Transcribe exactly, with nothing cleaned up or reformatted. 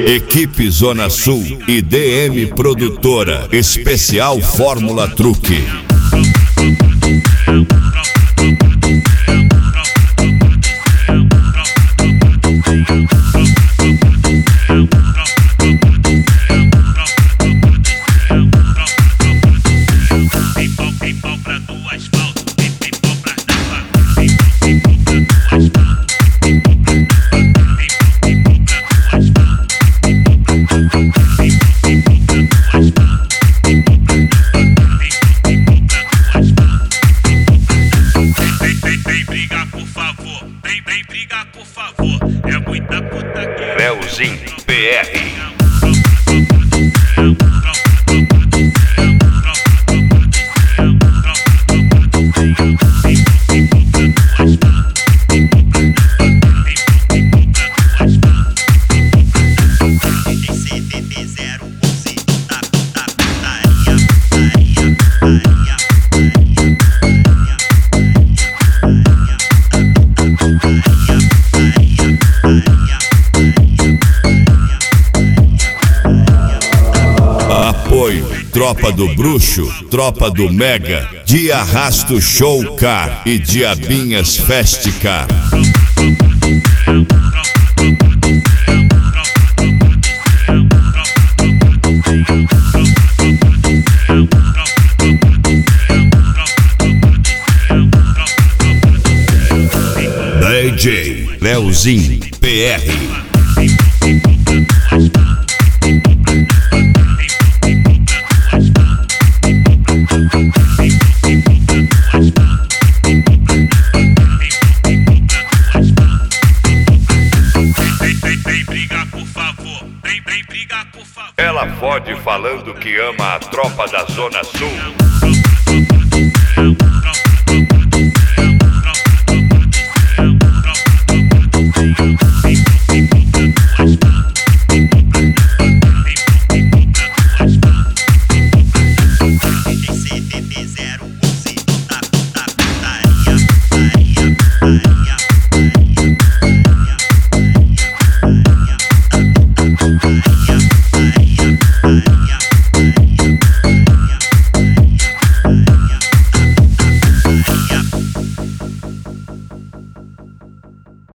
Equipe Zona Sul e D M Produtora, especial Fórmula Truque. Leozinho P R. Apoio, Tropa do Bruxo, Tropa do Mega, de Arrasto Show Car e Diabinhas Fest Car. D J Leozinho P R. Ela fode falando que ama a tropa da Zona Sul.